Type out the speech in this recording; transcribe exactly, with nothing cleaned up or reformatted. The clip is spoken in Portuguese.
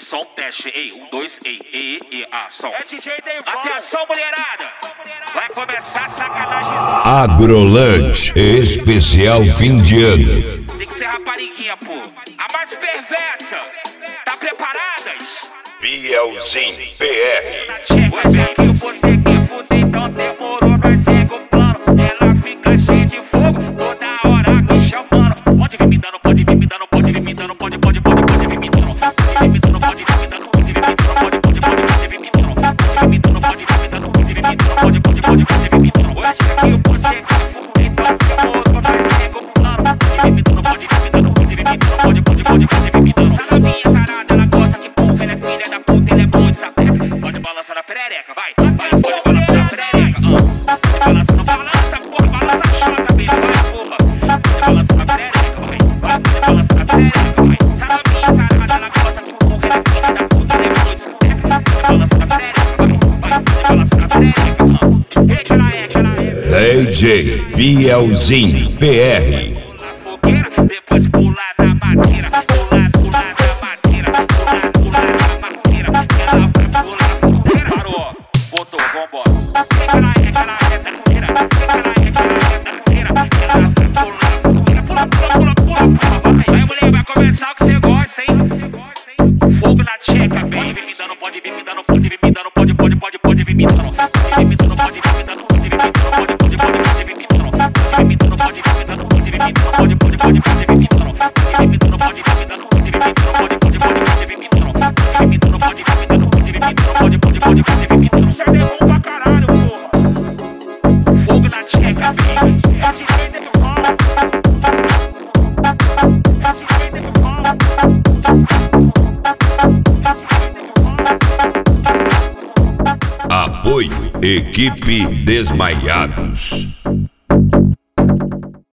som, teste, ei, um, dois, ei, ei, ei, ah, som. É D J Deivão. Atenção, mulherada, vai começar a sacanagem. Agrolunch, especial fim de ano. Tem que ser rapariguinha, pô. A mais perversa. Tá preparadas? Bielzinho P R. Oi, baby, você que fuder, então demorou, nós segue o plano. Ela fica cheia de fogo, toda hora me chamando. Pode vir me dando, pode vir me dando, pode vir me dando, pode, pode, pode, pode vir me dando. Pode vir me dando, pode vir me dando, pode vir me dando, pode, pode, pode, pode vir me dando. Pode vir me dando, pode vir me dando, pode vir me dando, pode, pode, pode, pode vir me dando. Hoje que você que fuder, então demorou, nós segue o plano. Pode vir me dando, pode vir me dando, pode vir me dando, pode, pode, pode, pode vir me dando. Sabe a minha tarada, ela gosta que porra, ela é filha da puta, ele é muito sapeca. Pode balançar na perereca, vai. Pode balançar na perereca, ó. Balança, não balança, porra, balança a chota, baby, vai, porra. Pode balançar na perereca, vai. Vai, pode balançar na perereca, vai. Sabe a minha tarada, ela gosta que porra, ela é filha da puta, ela é muito sapeca. Pode balançar na perereca, vai. Vai, pode balançar na perereca, ó. Deixa ela é, ela é. D J Bielzinho P R. Depois pular na madeira, pular, pular na madeira, pular, pular na madeira, ela vai pular na fogueira. Parou, botou, vambora. Ela é, ela é da fogueira, ela é, ela é da fogueira, ela vai pular na fogueira, pula, pula, pula, pula, pula, vai. Aí, mulher, vai começar o que você gosta, hein? Fogo na tcheca, bem. Pode vir me dando, pode vir me dando, pode vir me dando, pode, pode, pode, pode vir me dando. Pode vir me dando, pode vir me dando, pode vir me dando, pode, pode, pode, pode vir me dando. Pode vir me dando, pode vir me dando, pode vir me dando, pode, pode, pode, pode vir me dando. Pode, pode, pode, pode vir me dando. Você é bom pra caralho, porra. Fogo na tcheca, baby. É D J Deivão. É D J Deivão. Apoio Equipe Desmaiados.